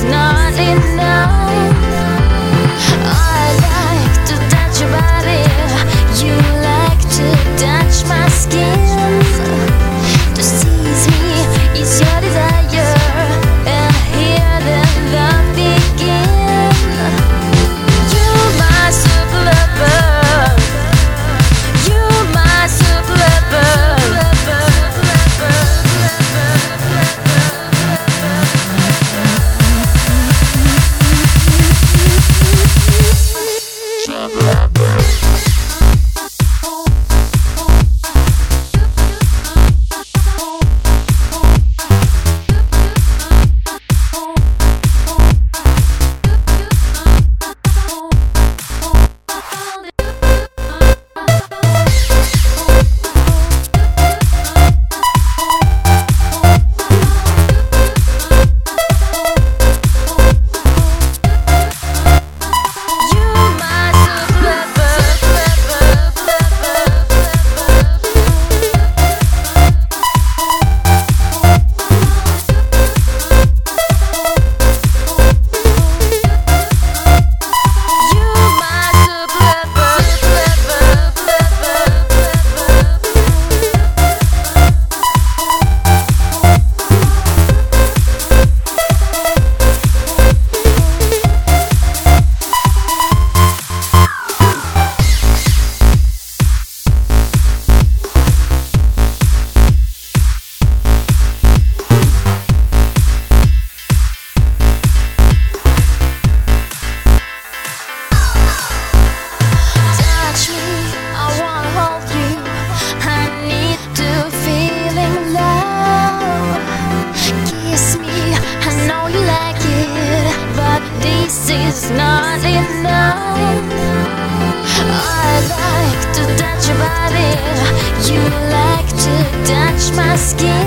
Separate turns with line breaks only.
is not enough. I like to touch your body, you like to touch my skin. To seize me is your desire, and here the love begin. You're my super lover, you're my super lover. Is not enough. I like to touch your body, you like to touch my skin.